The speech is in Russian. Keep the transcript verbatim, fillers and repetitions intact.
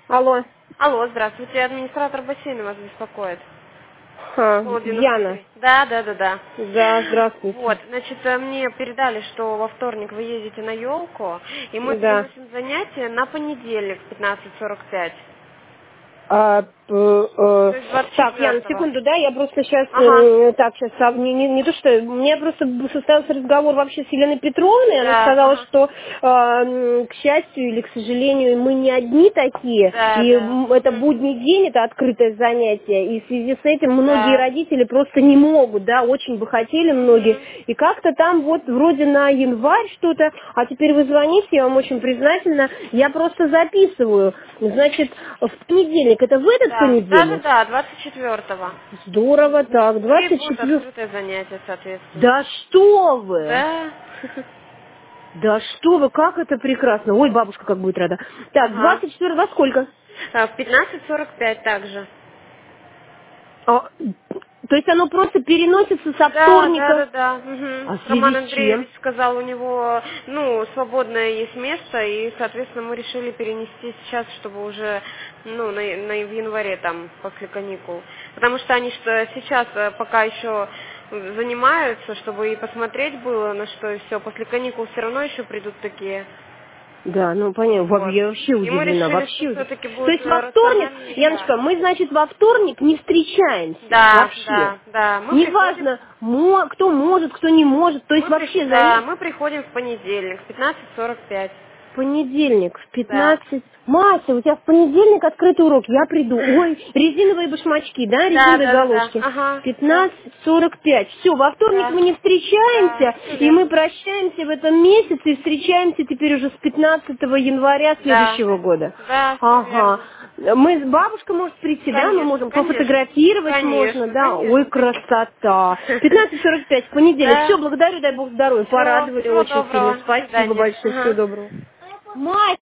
Алло. Алло, здравствуйте, администратор бассейна вас беспокоит. А, Школа Яна. девяносто три. Да, да, да, да. Да, здравствуйте. Вот, значит, э, мне передали, что во вторник вы едете на елку, и мы Да. переносим занятие на понедельник в пятнадцать сорок пять. А, п- э, То есть двадцать так, Яна, четвёртого. секунду, да, я просто сейчас, Ага. так, сейчас, не, не, не то что, у меня просто состоялся разговор вообще с Еленой Петровной, она Да, сказала, ага. что, э, м, к счастью или к сожалению, мы не одни такие, Да, и да. м, это Мгм. будний день, это открытое занятие, и в связи с этим многие Да. родители просто не могут, да, очень бы хотели многие, Мгм. и как-то там вот вроде на январь что-то, а теперь вы звоните, я вам очень признательна, я просто записываю, значит, в понедельник, это в этот Да, да, да, понедельник? да, двадцать четвёртого. Здорово, так, И двадцать будет четыре. открытое занятие, соответственно. Да что вы! Да. Да что вы, как это прекрасно! Ой, бабушка как будет рада. Так, Ага. двадцать четыре во сколько? А, В пятнадцать сорок пять также. А, то есть оно просто переносится со Да, да, да, вторника? да. Мгм. А в Роман связи с чем? Андреевич сказал, у него, ну, свободное есть место, и, соответственно, мы решили перенести сейчас, чтобы уже, ну, на, на- в январе там, после каникул. Потому что они что сейчас э, пока еще занимаются, чтобы и посмотреть было на что и все. После каникул все равно еще придут такие. Да, ну понятно, Во- Вот. я вообще И мы удивлена, решили, что вообще удивлена. все-таки То будет есть э, во вторник, рациональнее Яночка, сейчас. мы, значит, во вторник не встречаемся Да, вообще. да, да. Мы приходим. Неважно, мо- кто может, кто не может, то есть Мы прих- вообще да, занятия. мы приходим в понедельник в пятнадцать сорок пять. Понедельник в Да. пятнадцать. Мася, у тебя в понедельник открытый урок, я приду. Ой, резиновые башмачки, да, Да, резиновые да, да, да. галошки. Ага, все. пятнадцать сорок пять. Все, во вторник Да. мы не Да, встречаемся, все и мы верно. прощаемся в этом месяце, и встречаемся теперь уже с пятнадцатого января Да. следующего года. Да, все Ага. верно. Мы, бабушка может прийти, да, мы Конечно, можем конечно. пофотографировать можно, Конечно, да. Ой, конечно, конечно. красота. пятнадцать сорок пять в понедельник. Все, Да. благодарю, дай бог здоровья. Все, Порадовали всего очень сильно. доброго. До Спасибо свидания. большое, всего Ага. доброго. Мать!